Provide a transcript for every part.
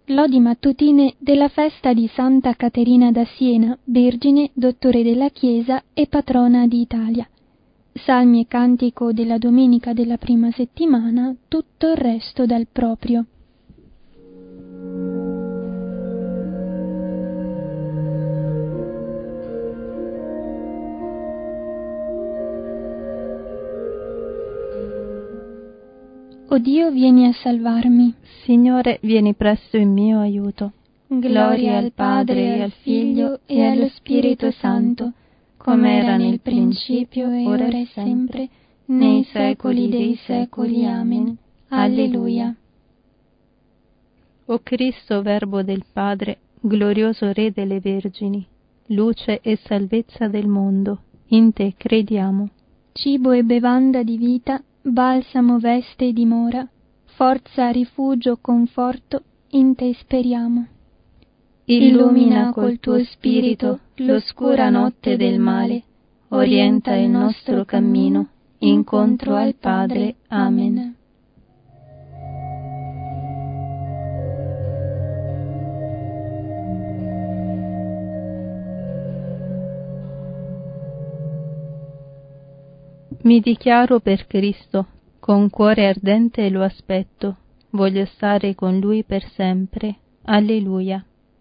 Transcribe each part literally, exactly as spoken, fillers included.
Lodi mattutine della festa di Santa Caterina da Siena, Vergine, Dottore della Chiesa e Patrona d'Italia. Salmi e cantico della domenica della prima settimana, tutto il resto dal proprio. O Dio, vieni a salvarmi. Signore, vieni presto in mio aiuto. Gloria al Padre, e al Figlio, e allo Spirito Santo, come era nel principio, e ora e sempre, nei secoli dei secoli. Amen. Alleluia. O Cristo, Verbo del Padre, glorioso Re delle Vergini, luce e salvezza del mondo, in te crediamo. Cibo e bevanda di vita, balsamo, veste e dimora, forza, rifugio, conforto, in te speriamo. Illumina col tuo spirito l'oscura notte del male, orienta il nostro cammino incontro al Padre. Amen. Mi dichiaro per Cristo, con cuore ardente lo aspetto, voglio stare con Lui per sempre. Alleluia.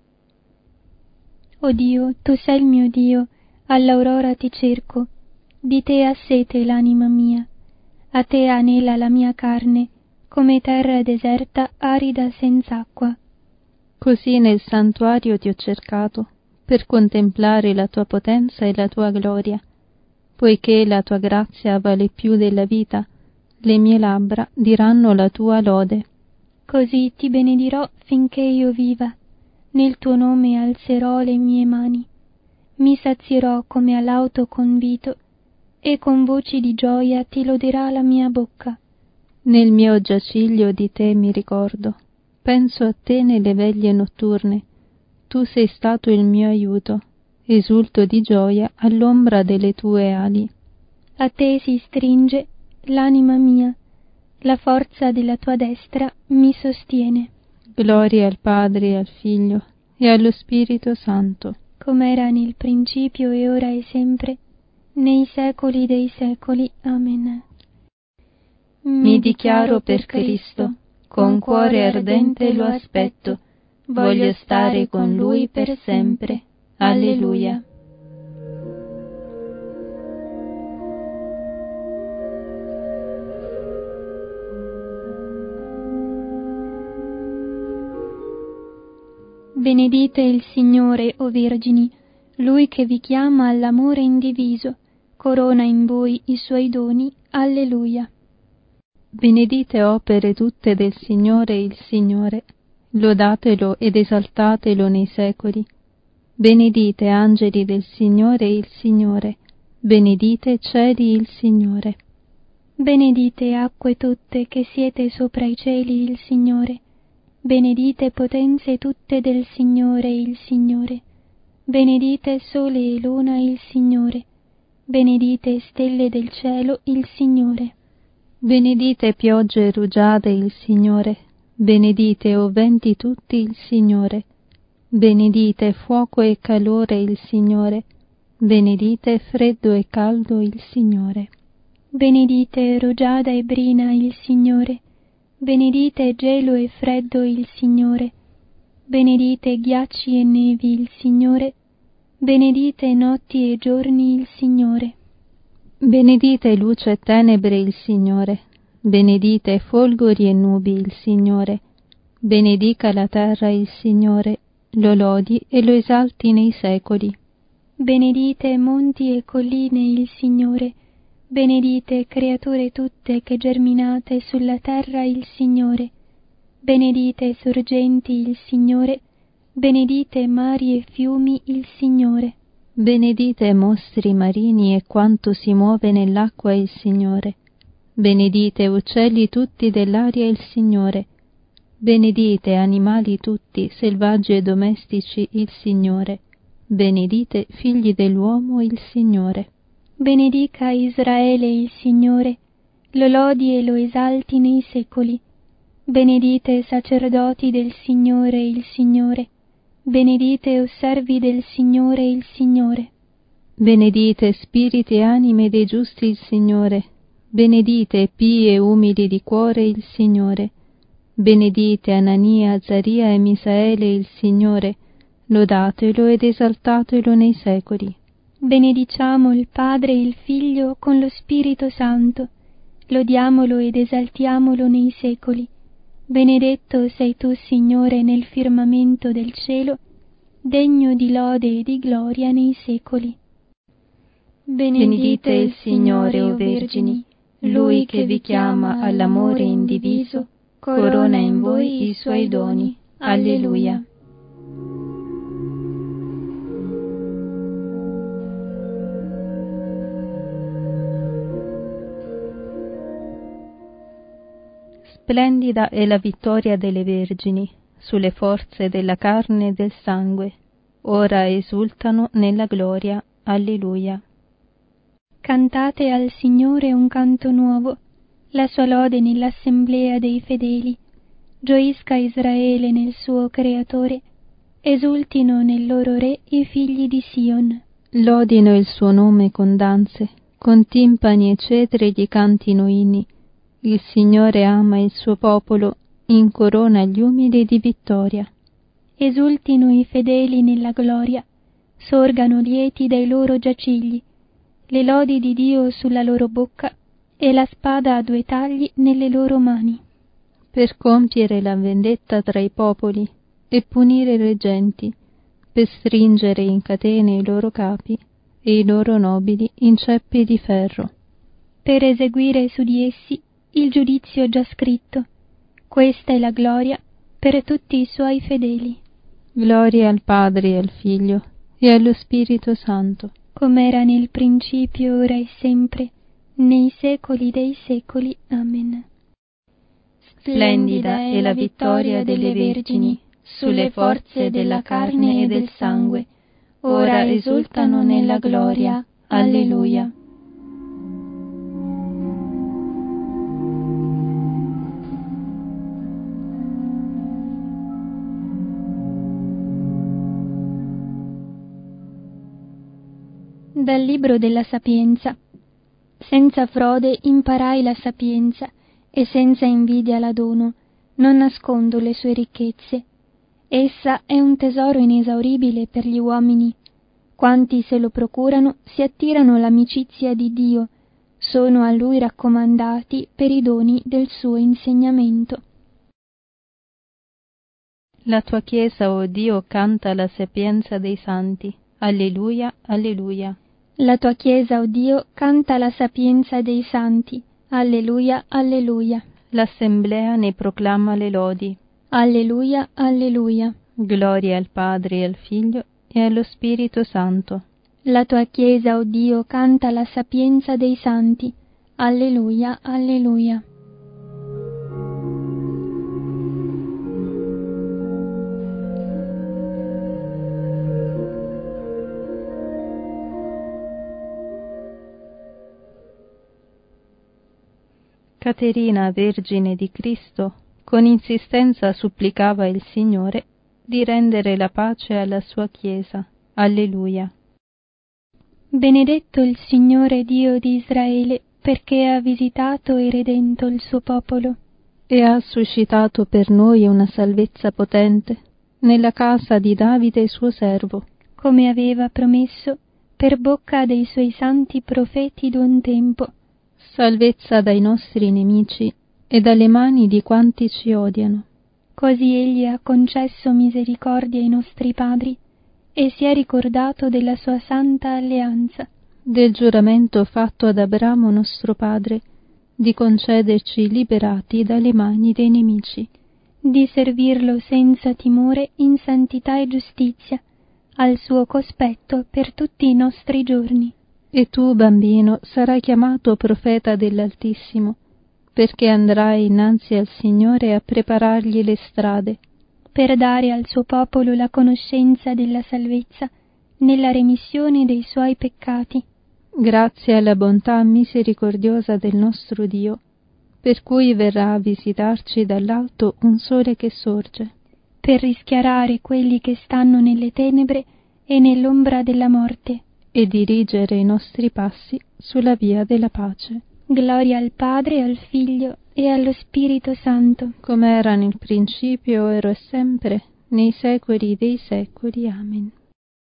O Dio, tu sei il mio Dio, all'aurora ti cerco, di te ha sete l'anima mia, a te anela la mia carne, come terra deserta arida senz'acqua. Così nel santuario ti ho cercato, per contemplare la tua potenza e la tua gloria. Poiché la tua grazia vale più della vita, le mie labbra diranno la tua lode. Così ti benedirò finché io viva, nel tuo nome alzerò le mie mani, mi sazierò come all'auto convito, e con voci di gioia ti loderà la mia bocca. Nel mio giaciglio di te mi ricordo, penso a te nelle veglie notturne, tu sei stato il mio aiuto. Esulto di gioia all'ombra delle tue ali. A te si stringe l'anima mia, la forza della tua destra mi sostiene. Gloria al Padre e al Figlio e allo Spirito Santo, come era nel principio e ora e sempre, nei secoli dei secoli. Amen. Mi dichiaro per Cristo, con cuore ardente lo aspetto, voglio stare con Lui per sempre. Alleluia. Benedite il Signore, o Vergini, Lui che vi chiama all'amore indiviso, corona in voi i suoi doni. Alleluia. Benedite opere tutte del Signore il Signore, lodatelo ed esaltatelo nei secoli. Benedite angeli del Signore il Signore, benedite cieli il Signore. Benedite acque tutte che siete sopra i cieli il Signore, benedite potenze tutte del Signore il Signore, benedite sole e luna il Signore, benedite stelle del cielo il Signore. Benedite piogge e rugiade il Signore, benedite o venti tutti il Signore. Benedite fuoco e calore il Signore, benedite freddo e caldo il Signore. Benedite rugiada e brina il Signore, benedite gelo e freddo il Signore, benedite ghiacci e nevi il Signore, benedite notti e giorni il Signore. Benedite luce e tenebre il Signore, benedite folgori e nubi il Signore, benedica la terra il Signore, lo lodi e lo esalti nei secoli. Benedite monti e colline il Signore, benedite creature tutte che germinate sulla terra il Signore, benedite sorgenti il Signore, benedite mari e fiumi il Signore. Benedite mostri marini e quanto si muove nell'acqua il Signore, benedite uccelli tutti dell'aria il Signore, benedite animali tutti, selvaggi e domestici, il Signore. Benedite figli dell'uomo il Signore. Benedica Israele il Signore, lo lodi e lo esalti nei secoli. benedite sacerdoti del Signore il Signore, benedite o servi del Signore il Signore. Benedite spiriti e anime dei giusti il Signore, benedite pii e umili di cuore il Signore, benedite Anania, Azaria e Misaele il Signore, lodatelo ed esaltatelo nei secoli. Benediciamo il Padre e il Figlio con lo Spirito Santo, lodiamolo ed esaltiamolo nei secoli. Benedetto sei tu, Signore, nel firmamento del cielo, degno di lode e di gloria nei secoli. Benedite il Signore, o Vergini, Lui che vi chiama all'amore indiviso, corona in voi i suoi doni. Alleluia. Splendida è la vittoria delle Vergini sulle forze della carne e del sangue, ora esultano nella gloria. Alleluia. Cantate al Signore un canto nuovo, la sua lode nell'assemblea dei fedeli. Gioisca Israele nel suo Creatore, esultino nel loro Re i figli di Sion. Lodino il suo nome con danze, con timpani e cetri gli cantino inni. Il Signore ama il suo popolo, incorona gli umili di vittoria. Esultino i fedeli nella gloria, sorgano lieti dai loro giacigli, le lodi di Dio sulla loro bocca e la spada a due tagli nelle loro mani. Per compiere la vendetta tra i popoli e punire i reggenti, per stringere in catene i loro capi e i loro nobili in ceppi di ferro. Per eseguire su di essi il giudizio già scritto. Questa è la gloria per tutti i suoi fedeli. Gloria al Padre e al Figlio e allo Spirito Santo, come era nel principio, ora e sempre, nei secoli dei secoli. Amen. Splendida è la vittoria delle Vergini sulle forze della carne e del sangue, ora esultano nella gloria. Alleluia. Dal libro della Sapienza. Senza frode imparai la sapienza, e senza invidia la dono, non nascondo le sue ricchezze. Essa è un tesoro inesauribile per gli uomini. Quanti se lo procurano si attirano l'amicizia di Dio, sono a Lui raccomandati per i doni del suo insegnamento. La tua Chiesa, o Dio, canta la sapienza dei santi. Alleluia, alleluia. La tua Chiesa, o Dio, canta la sapienza dei santi. Alleluia, alleluia. L'assemblea ne proclama le lodi. Alleluia, alleluia. Gloria al Padre e al Figlio e allo Spirito Santo. La tua Chiesa, o Dio, canta la sapienza dei santi. Alleluia, alleluia. Caterina, Vergine di Cristo, con insistenza supplicava il Signore di rendere la pace alla sua Chiesa. Alleluia. Benedetto il Signore Dio di Israele, perché ha visitato e redento il suo popolo. E ha suscitato per noi una salvezza potente nella casa di Davide suo servo, come aveva promesso per bocca dei suoi santi profeti d'un tempo. Salvezza dai nostri nemici e dalle mani di quanti ci odiano. Così egli ha concesso misericordia ai nostri padri e si è ricordato della sua santa alleanza, del giuramento fatto ad Abramo nostro padre, di concederci liberati dalle mani dei nemici, di servirlo senza timore in santità e giustizia, al suo cospetto per tutti i nostri giorni. E tu, bambino, sarai chiamato profeta dell'Altissimo, perché andrai innanzi al Signore a preparargli le strade, per dare al suo popolo la conoscenza della salvezza nella remissione dei suoi peccati. Grazie alla bontà misericordiosa del nostro Dio, per cui verrà a visitarci dall'alto un sole che sorge, per rischiarare quelli che stanno nelle tenebre e nell'ombra della morte, e dirigere i nostri passi sulla via della pace. Gloria al Padre, al Figlio e allo Spirito Santo, come era nel principio, ora e sempre, nei secoli dei secoli. Amen.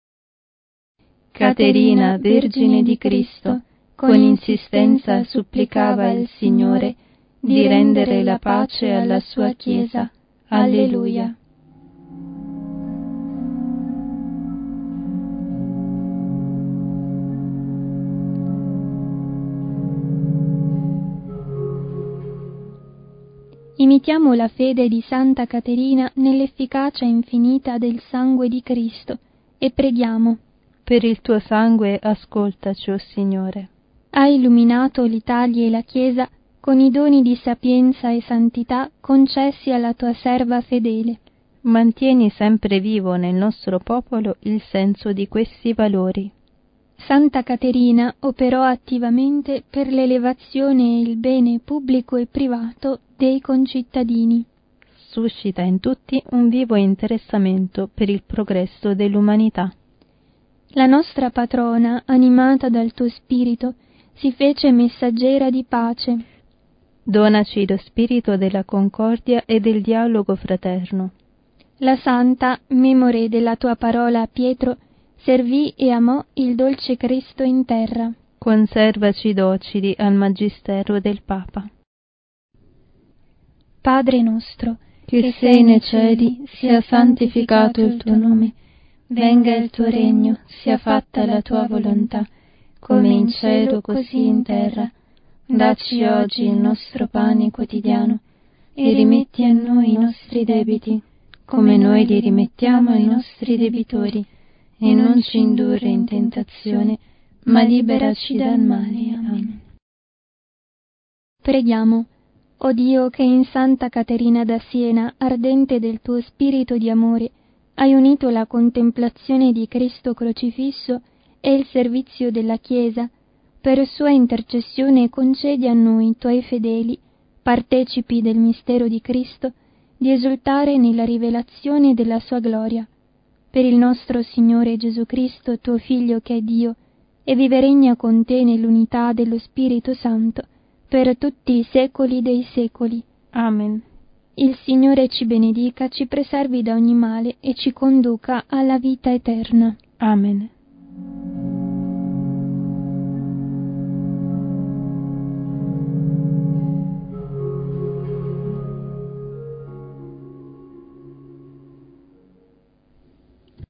Caterina, Vergine di Cristo, con insistenza supplicava al Signore di rendere la pace alla sua Chiesa. Alleluia. Imitiamo la fede di Santa Caterina nell'efficacia infinita del sangue di Cristo e preghiamo. Per il tuo sangue ascoltaci, o Signore. Hai illuminato l'Italia e la Chiesa con i doni di sapienza e santità concessi alla tua serva fedele. Mantieni sempre vivo nel nostro popolo il senso di questi valori. Santa Caterina operò attivamente per l'elevazione e il bene pubblico e privato dei concittadini. Suscita in tutti un vivo interessamento per il progresso dell'umanità. La nostra patrona, animata dal tuo spirito, si fece messaggera di pace. Donaci lo spirito della concordia e del dialogo fraterno. La santa, memore della tua parola a Pietro, servì e amò il dolce Cristo in terra. Conservaci docili al magistero del Papa. Padre nostro, che, che sei nei cieli, sia santificato il tuo nome. Venga il tuo regno, sia fatta la tua volontà, come in cielo così in terra. Dacci oggi il nostro pane quotidiano e rimetti a noi i nostri debiti, come noi li rimettiamo ai nostri debitori, e non ci indurre in tentazione, ma liberaci dal male. Amen. Preghiamo. O Dio, che in Santa Caterina da Siena, ardente del tuo spirito di amore, hai unito la contemplazione di Cristo crocifisso e il servizio della Chiesa, per sua intercessione concedi a noi, tuoi fedeli, partecipi del mistero di Cristo, di esultare nella rivelazione della sua gloria. Per il nostro Signore Gesù Cristo, tuo Figlio che è Dio, e vive e regna con te nell'unità dello Spirito Santo, per tutti i secoli dei secoli. Amen. Il Signore ci benedica, ci preservi da ogni male e ci conduca alla vita eterna. Amen.